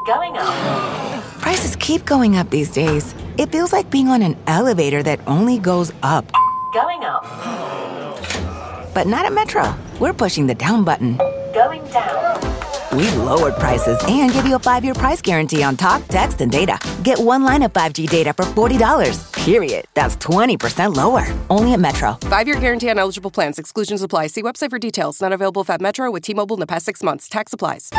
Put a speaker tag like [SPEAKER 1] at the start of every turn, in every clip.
[SPEAKER 1] Going up.
[SPEAKER 2] Prices keep going up these days. It feels like being on an elevator that only goes up.
[SPEAKER 1] Going up.
[SPEAKER 2] But not at Metro. We're pushing the down button.
[SPEAKER 1] Going down.
[SPEAKER 2] We've lowered prices and give you a 5-year price guarantee on talk, text, and data. Get one line of 5G data for $40, period. That's 20% lower. Only at Metro.
[SPEAKER 3] 5-year guarantee on eligible plans. Exclusions apply. See website for details. Not available at Metro with T-Mobile in the past 6 months. Tax applies.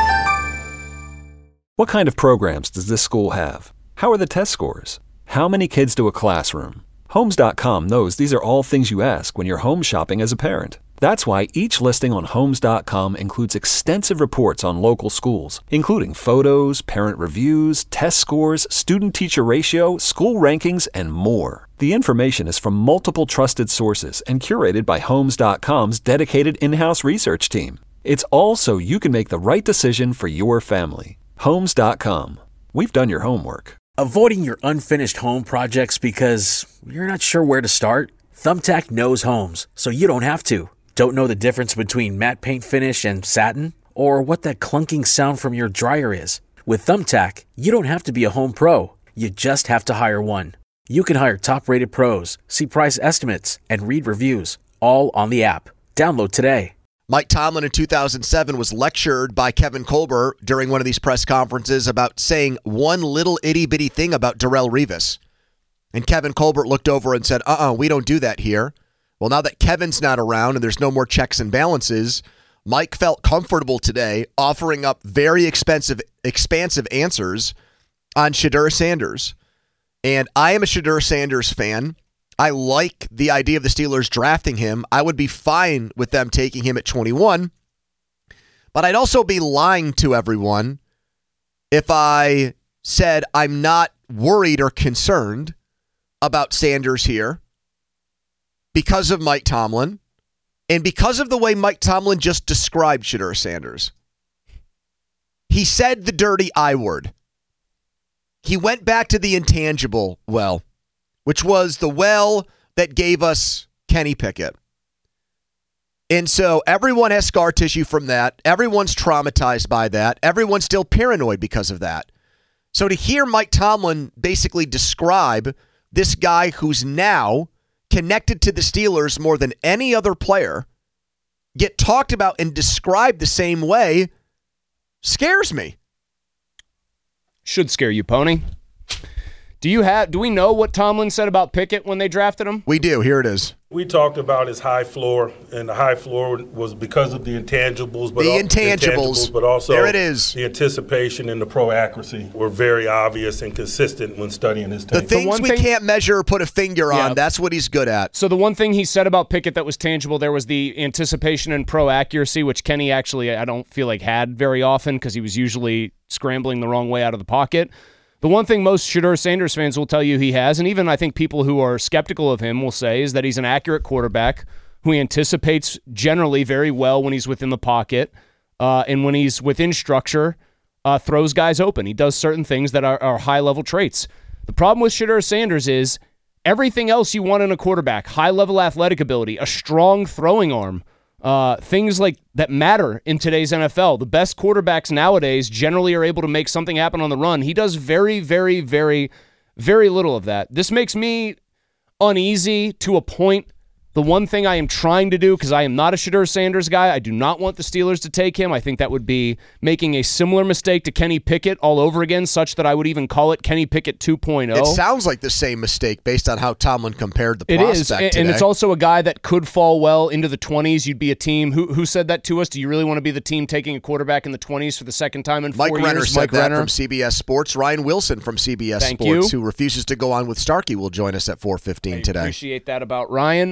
[SPEAKER 4] What kind of programs does this school have? How are the test scores? How many kids to a classroom? Homes.com knows these are all things you ask when you're home shopping as a parent. That's why each listing on Homes.com includes extensive reports on local schools, including photos, parent reviews, test scores, student-teacher ratio, school rankings, and more. The information is from multiple trusted sources and curated by Homes.com's dedicated in-house research team. It's all so you can make the right decision for your family. Homes.com. We've done your homework.
[SPEAKER 5] Avoiding your unfinished home projects because you're not sure where to start? Thumbtack knows homes, so you don't have to. Don't know the difference between matte paint finish and satin? Or what that clunking sound from your dryer is? With Thumbtack, you don't have to be a home pro. You just have to hire one. You can hire top-rated pros, see price estimates, and read reviews, all on the app. Download today.
[SPEAKER 6] Mike Tomlin in 2007 was lectured by Kevin Colbert during one of these press conferences about saying one little itty-bitty thing about Darrelle Revis. And Kevin Colbert looked over and said, we don't do that here. Well, now that Kevin's not around and there's no more checks and balances, Mike felt comfortable today offering up very expansive answers on Shedeur Sanders. And I am a Shedeur Sanders fan. I like the idea of the Steelers drafting him. I would be fine with them taking him at 21. But I'd also be lying to everyone if I said I'm not worried or concerned about Sanders here because of Mike Tomlin and because of the way Mike Tomlin just described Shedeur Sanders. He said the dirty I word. He went back to the intangible well, which was the well that gave us Kenny Pickett. And so everyone has scar tissue from that. Everyone's traumatized by that. Everyone's still paranoid because of that. So to hear Mike Tomlin basically describe this guy who's now connected to the Steelers more than any other player get talked about and described the same way scares me.
[SPEAKER 7] Should scare you, Pony. Do we know what Tomlin said about Pickett when they drafted him?
[SPEAKER 6] We do. Here it is.
[SPEAKER 8] We talked about his high floor, and the high floor was because of the intangibles. But also
[SPEAKER 6] there it is.
[SPEAKER 8] The anticipation and the pro accuracy were very obvious and consistent when studying his tape.
[SPEAKER 6] The things we can't measure or put a finger on, that's what he's good at.
[SPEAKER 7] So the one thing he said about Pickett that was tangible, there was the anticipation and pro accuracy, which Kenny actually I don't feel like had very often because he was usually scrambling the wrong way out of the pocket. The one thing most Shedeur Sanders fans will tell you he has, and even I think people who are skeptical of him will say, is that he's an accurate quarterback who he anticipates generally very well when he's within the pocket, and when he's within structure, throws guys open. He does certain things that are high-level traits. The problem with Shedeur Sanders is everything else you want in a quarterback, high-level athletic ability, a strong throwing arm, things like that matter in today's NFL. The best quarterbacks nowadays generally are able to make something happen on the run. He does very, very, very, very little of that. This makes me uneasy to a point. The one thing I am trying to do, because I am not a Shedeur Sanders guy, I do not want the Steelers to take him. I think that would be making a similar mistake to Kenny Pickett all over again, such that I would even call it Kenny Pickett 2.0.
[SPEAKER 6] It sounds like the same mistake based on how Tomlin compared the prospect today.
[SPEAKER 7] And it's also a guy that could fall well into the 20s. You'd be a team. Who said that to us? Do you really want to be the team taking a quarterback in the 20s for the second time in 4 years?
[SPEAKER 6] Mike Renner said that from CBS Sports. Ryan Wilson from CBS Sports, who refuses to go on with Starkey, will join us at 4:15 today.
[SPEAKER 7] I appreciate that about Ryan.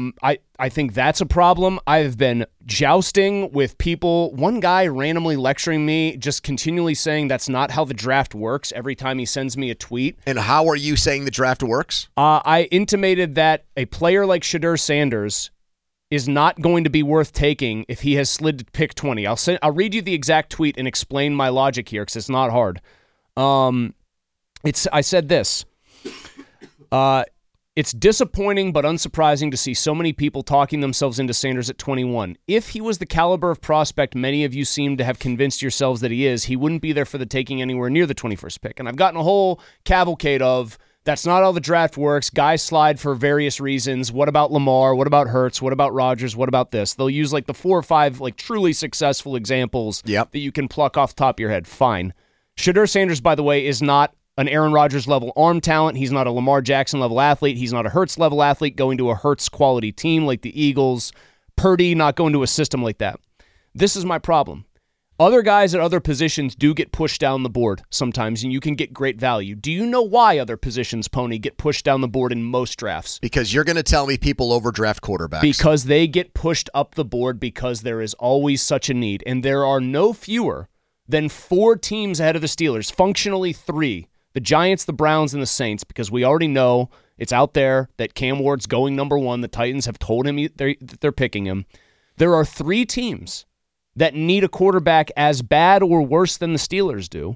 [SPEAKER 7] I think that's a problem. I've been jousting with people. One guy randomly lecturing me, just continually saying that's not how the draft works every time he sends me a tweet.
[SPEAKER 6] And how are you saying the draft works?
[SPEAKER 7] I intimated that a player like Shedeur Sanders is not going to be worth taking if he has slid to pick 20. I'll read you the exact tweet and explain my logic here because it's not hard. I said this. It's disappointing but unsurprising to see so many people talking themselves into Sanders at 21. If he was the caliber of prospect many of you seem to have convinced yourselves that he is, he wouldn't be there for the taking anywhere near the 21st pick. And I've gotten a whole cavalcade of, that's not how the draft works. Guys slide for various reasons. What about Lamar? What about Hurts? What about Rodgers? What about this? They'll use like the 4 or 5 like truly successful examples that you can pluck off the top of your head. Fine. Shedeur Sanders, by the way, is not an Aaron Rodgers level arm talent. He's not a Lamar Jackson level athlete. He's not a Hurts level athlete going to a Hurts quality team like the Eagles. Purdy not going to a system like that. This is my problem. Other guys at other positions do get pushed down the board sometimes, and you can get great value. Do you know why other positions, Pony, get pushed down the board in most drafts?
[SPEAKER 6] Because you're going to tell me people overdraft quarterbacks.
[SPEAKER 7] Because they get pushed up the board because there is always such a need. And there are no fewer than 4 teams ahead of the Steelers, functionally 3. The Giants, the Browns, and the Saints, because we already know it's out there that Cam Ward's going number 1. The Titans have told him they're picking him. There are 3 teams that need a quarterback as bad or worse than the Steelers do,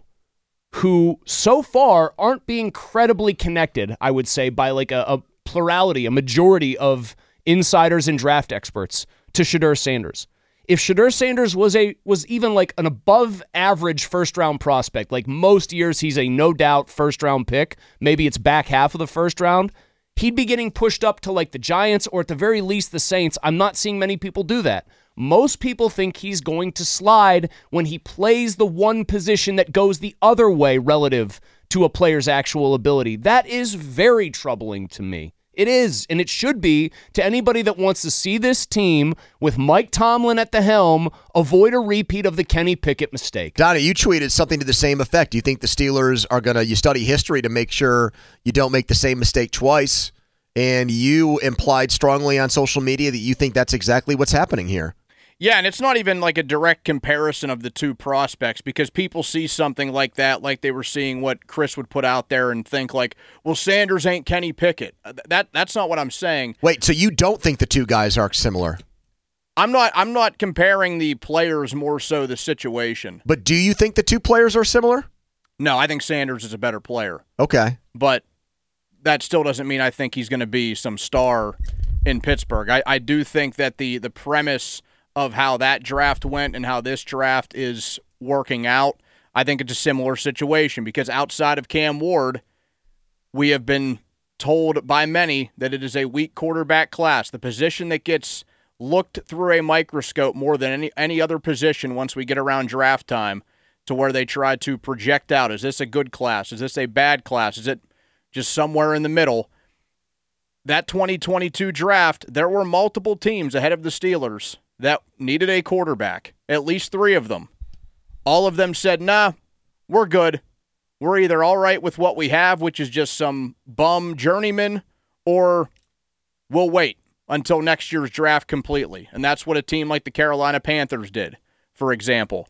[SPEAKER 7] who so far aren't being credibly connected, I would say, by like a plurality, a majority of insiders and draft experts to Shedeur Sanders. If Shedeur Sanders was even like an above average first round prospect, like most years he's a no doubt first round pick, maybe it's back half of the first round, he'd be getting pushed up to like the Giants or at the very least the Saints. I'm not seeing many people do that. Most people think he's going to slide when he plays the one position that goes the other way relative to a player's actual ability. That is very troubling to me. It is, and it should be to anybody that wants to see this team with Mike Tomlin at the helm avoid a repeat of the Kenny Pickett mistake.
[SPEAKER 6] Donnie, you tweeted something to the same effect. Do you think the Steelers are going to, you study history to make sure you don't make the same mistake twice, and you implied strongly on social media that you think that's exactly what's happening here.
[SPEAKER 9] Yeah, and it's not even like a direct comparison of the 2 prospects because people see something like that, like they were seeing what Chris would put out there and think like, well, Sanders ain't Kenny Pickett. That's not what I'm saying.
[SPEAKER 6] Wait, so you don't think the 2 guys are similar?
[SPEAKER 9] I'm not comparing the players, more so the situation.
[SPEAKER 6] But do you think the 2 players are similar?
[SPEAKER 9] No, I think Sanders is a better player.
[SPEAKER 6] Okay.
[SPEAKER 9] But that still doesn't mean I think he's going to be some star in Pittsburgh. I do think that the premise of how that draft went and how this draft is working out, I think it's a similar situation because outside of Cam Ward, we have been told by many that it is a weak quarterback class, the position that gets looked through a microscope more than any other position once we get around draft time to where they try to project out, is this a good class? Is this a bad class? Is it just somewhere in the middle? That 2022 draft, there were multiple teams ahead of the Steelers that needed a quarterback, at least 3 of them. All of them said, nah, we're good. We're either all right with what we have, which is just some bum journeyman, or we'll wait until next year's draft completely. And that's what a team like the Carolina Panthers did, for example.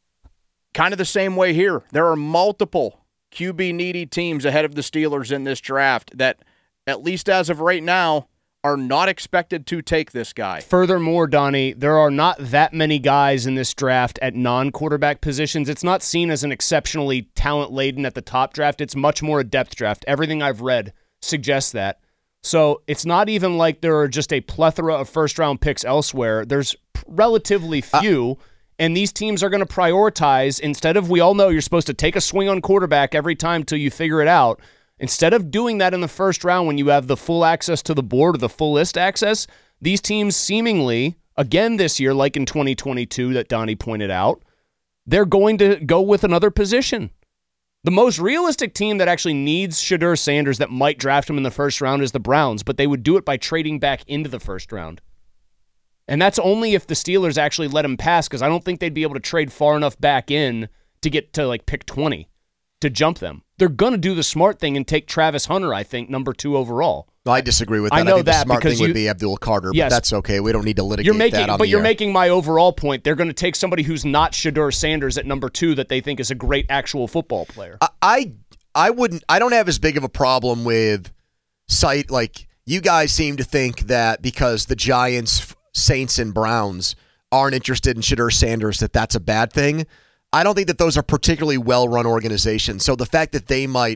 [SPEAKER 9] Kind of the same way here. There are multiple QB-needy teams ahead of the Steelers in this draft that, at least as of right now, are not expected to take this guy.
[SPEAKER 7] Furthermore, Donnie, there are not that many guys in this draft at non-quarterback positions. It's not seen as an exceptionally talent-laden at the top draft. It's much more a depth draft. Everything I've read suggests that. So it's not even like there are just a plethora of first-round picks elsewhere. There's relatively few, and these teams are going to prioritize, instead of, we all know you're supposed to take a swing on quarterback every time till you figure it out. Instead of doing that in the first round when you have the full access to the board or the full list access, these teams seemingly, again this year, like in 2022 that Donnie pointed out, they're going to go with another position. The most realistic team that actually needs Shedeur Sanders that might draft him in the first round is the Browns, but they would do it by trading back into the first round. And that's only if the Steelers actually let him pass, because I don't think they'd be able to trade far enough back in to get to like pick 20 to jump them. They're going to do the smart thing and take Travis Hunter, I think, number 2 overall.
[SPEAKER 6] No, I disagree with that.
[SPEAKER 7] I know
[SPEAKER 6] think
[SPEAKER 7] that
[SPEAKER 6] the smart
[SPEAKER 7] because
[SPEAKER 6] thing would be Abdul Carter,
[SPEAKER 7] yes,
[SPEAKER 6] but that's okay. We don't need to litigate that on
[SPEAKER 7] But you're
[SPEAKER 6] air.
[SPEAKER 7] making my overall point. They're going to take somebody who's not Shedeur Sanders at number 2 that they think is a great actual football player.
[SPEAKER 6] I don't have as big of a problem with sight. Like, you guys seem to think that because the Giants, Saints, and Browns aren't interested in Shedeur Sanders, that's a bad thing. I don't think that those are particularly well-run organizations. So the fact that they might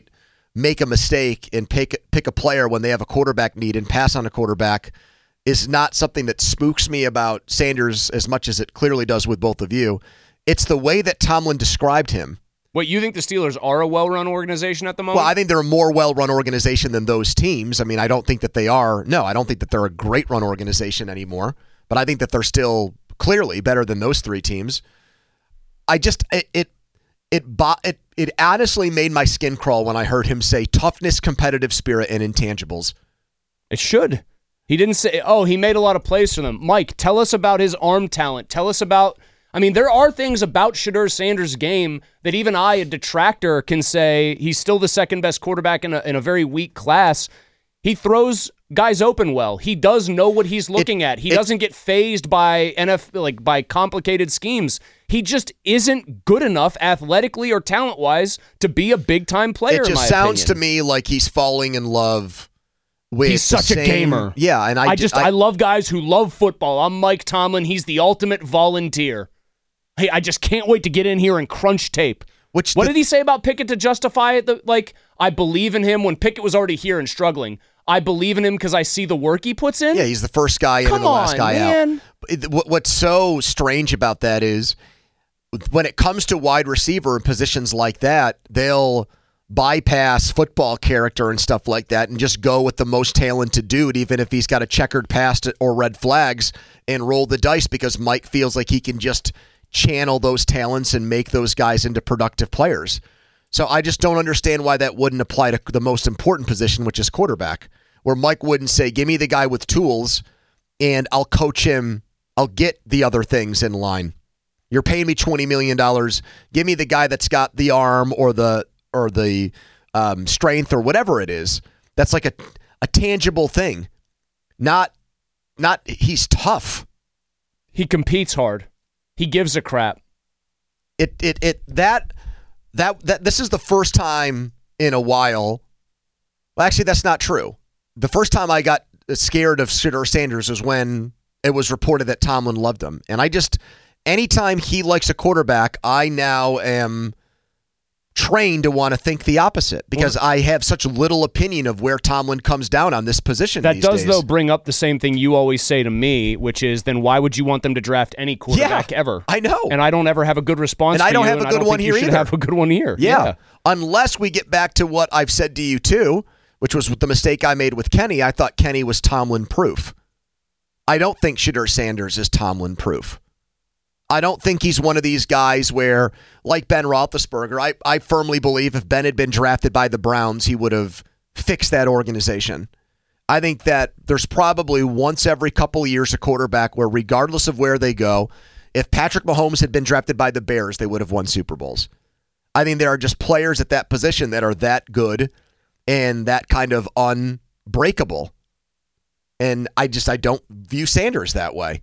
[SPEAKER 6] make a mistake and pick a player when they have a quarterback need and pass on a quarterback is not something that spooks me about Sanders as much as it clearly does with both of you. It's the way that Tomlin described him.
[SPEAKER 7] What, you think the Steelers are a well-run organization at the moment?
[SPEAKER 6] Well, I think they're a more well-run organization than those teams. I mean, I don't think that they are. No, I don't think that they're a great run organization anymore. But I think that they're still clearly better than those three teams. I just it honestly made my skin crawl when I heard him say toughness, competitive spirit, and intangibles.
[SPEAKER 7] It should. He didn't say, he made a lot of plays for them. Mike, tell us about his arm talent. Tell us about, there are things about Shedeur Sanders' game that even I, a detractor, can say he's still the second best quarterback in a very weak class. He throws guys open well. He does know what he's looking at. He doesn't get fazed by by complicated schemes. He just isn't good enough athletically or talent-wise to be a big-time player.
[SPEAKER 6] It just sounds to me like he's falling in love with
[SPEAKER 7] he's such a gamer.
[SPEAKER 6] Yeah, and
[SPEAKER 7] I love guys who love football. I'm Mike Tomlin. He's the ultimate volunteer. Hey, I just can't wait to get in here and crunch tape. What did he say about Pickett to justify it? I believe in him when Pickett was already here and struggling. I believe in him because I see the work he puts in.
[SPEAKER 6] Yeah, he's the first guy in and the last guy out. What's so strange about that is when it comes to wide receiver and positions like that, they'll bypass football character and stuff like that and just go with the most talented dude, even if he's got a checkered past or red flags, and roll the dice because Mike feels like he can just channel those talents and make those guys into productive players. So I just don't understand why that wouldn't apply to the most important position, which is quarterback, where Mike wouldn't say, give me the guy with tools and I'll coach him. I'll get the other things in line. You're paying me $20 million. Give me the guy that's got the arm or the strength or whatever it is. That's like a tangible thing. Not he's tough.
[SPEAKER 7] He competes hard. He gives a crap.
[SPEAKER 6] That this is the first time in a while. Well, actually, that's not true. The first time I got scared of Shedeur Sanders was when it was reported that Tomlin loved him. And anytime he likes a quarterback, I now am trained to want to think the opposite because I have such little opinion of where Tomlin comes down on this position
[SPEAKER 7] these
[SPEAKER 6] days.
[SPEAKER 7] That does, though, bring up the same thing you always say to me, which is, then why would you want them to draft any quarterback ever?
[SPEAKER 6] I know.
[SPEAKER 7] And I don't ever have a good response
[SPEAKER 6] and
[SPEAKER 7] for
[SPEAKER 6] I don't
[SPEAKER 7] you,
[SPEAKER 6] have a good one here either.
[SPEAKER 7] You should have a good one here.
[SPEAKER 6] Yeah. Unless we get back to what I've said to you, too, which was the mistake I made with Kenny. I thought Kenny was Tomlin-proof. I don't think Shedeur Sanders is Tomlin-proof. I don't think he's one of these guys where, like Ben Roethlisberger, I firmly believe if Ben had been drafted by the Browns, he would have fixed that organization. I think that there's probably once every couple of years a quarterback where regardless of where they go, if Patrick Mahomes had been drafted by the Bears, they would have won Super Bowls. I think there are just players at that position that are that good and that kind of unbreakable. And I don't view Sanders that way.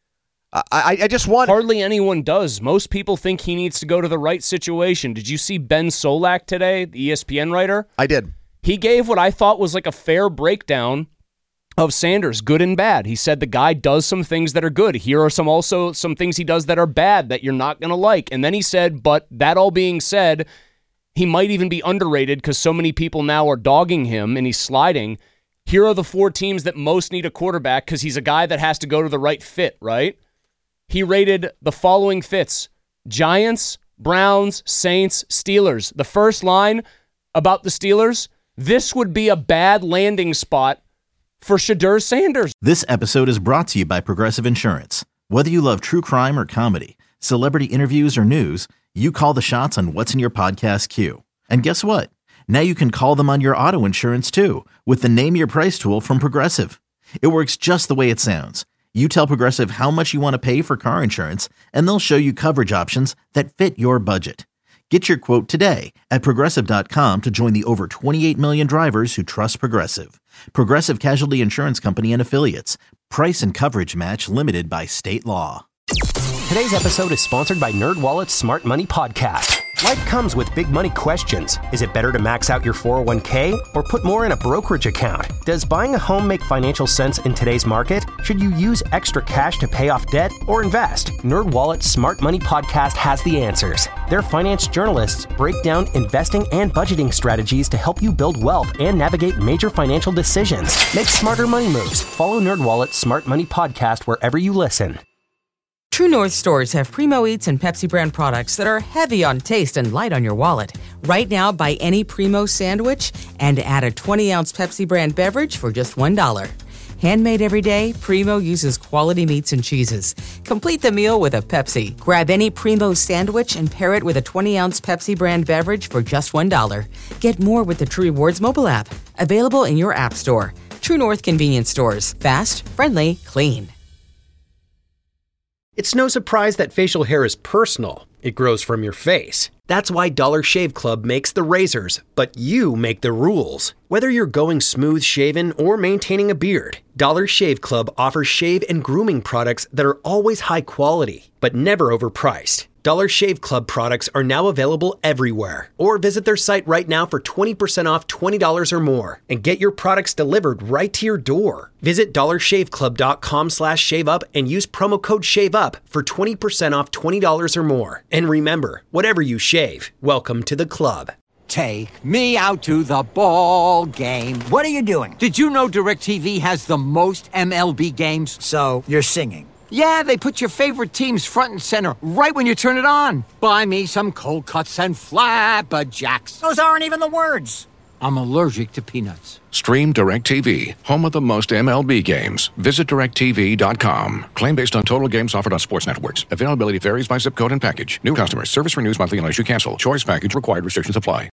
[SPEAKER 6] I just want...
[SPEAKER 7] Hardly anyone does. Most people think he needs to go to the right situation. Did you see Ben Solak today, the ESPN writer?
[SPEAKER 6] I did.
[SPEAKER 7] He gave what I thought was like a fair breakdown of Sanders, good and bad. He said the guy does some things that are good. Here are some things he does that are bad that you're not going to like. And then he said, but that all being said, he might even be underrated because so many people now are dogging him and he's sliding. Here are the 4 teams that most need a quarterback because he's a guy that has to go to the right fit, right? He rated the following fits: Giants, Browns, Saints, Steelers. The first line about the Steelers, this would be a bad landing spot for Shedeur Sanders.
[SPEAKER 10] This episode is brought to you by Progressive Insurance. Whether you love true crime or comedy, celebrity interviews or news, you call the shots on what's in your podcast queue. And guess what? Now you can call them on your auto insurance too with the Name Your Price tool from Progressive. It works just the way it sounds. You tell Progressive how much you want to pay for car insurance, and they'll show you coverage options that fit your budget. Get your quote today at Progressive.com to join the over 28 million drivers who trust Progressive. Progressive Casualty Insurance Company and Affiliates. Price and coverage match limited by state law.
[SPEAKER 11] Today's episode is sponsored by NerdWallet's Smart Money Podcast. Life comes with big money questions. Is it better to max out your 401k or put more in a brokerage account? Does buying a home make financial sense in today's market? Should you use extra cash to pay off debt or invest? NerdWallet's Smart Money Podcast has the answers. Their finance journalists break down investing and budgeting strategies to help you build wealth and navigate major financial decisions. Make smarter money moves. Follow NerdWallet's Smart Money Podcast wherever you listen.
[SPEAKER 12] True North stores have Primo Eats and Pepsi brand products that are heavy on taste and light on your wallet. Right now, buy any Primo sandwich and add a 20-ounce Pepsi brand beverage for just $1. Handmade every day, Primo uses quality meats and cheeses. Complete the meal with a Pepsi. Grab any Primo sandwich and pair it with a 20-ounce Pepsi brand beverage for just $1. Get more with the True Rewards mobile app. Available in your app store. True North convenience stores. Fast, friendly, clean.
[SPEAKER 11] It's no surprise that facial hair is personal. It grows from your face. That's why Dollar Shave Club makes the razors, but you make the rules. Whether you're going smooth shaven or maintaining a beard, Dollar Shave Club offers shave and grooming products that are always high quality, but never overpriced. Dollar Shave Club products are now available everywhere. Or visit their site right now for 20% off $20 or more and get your products delivered right to your door. Visit dollarshaveclub.com/shaveup and use promo code SHAVEUP for 20% off $20 or more. And remember, whatever you shave, welcome to the club.
[SPEAKER 13] Take me out to the ball game.
[SPEAKER 14] What are you doing?
[SPEAKER 13] Did you know DirecTV has the most MLB games?
[SPEAKER 14] So you're singing.
[SPEAKER 13] Yeah, they put your favorite teams front and center right when you turn it on. Buy me some cold cuts and flapjacks.
[SPEAKER 14] Those aren't even the words.
[SPEAKER 13] I'm allergic to peanuts.
[SPEAKER 15] Stream DirecTV, home of the most MLB games. Visit DirecTV.com. Claim based on total games offered on sports networks. Availability varies by zip code and package. New customers. Service renews monthly unless you cancel. Choice package required. Restrictions apply.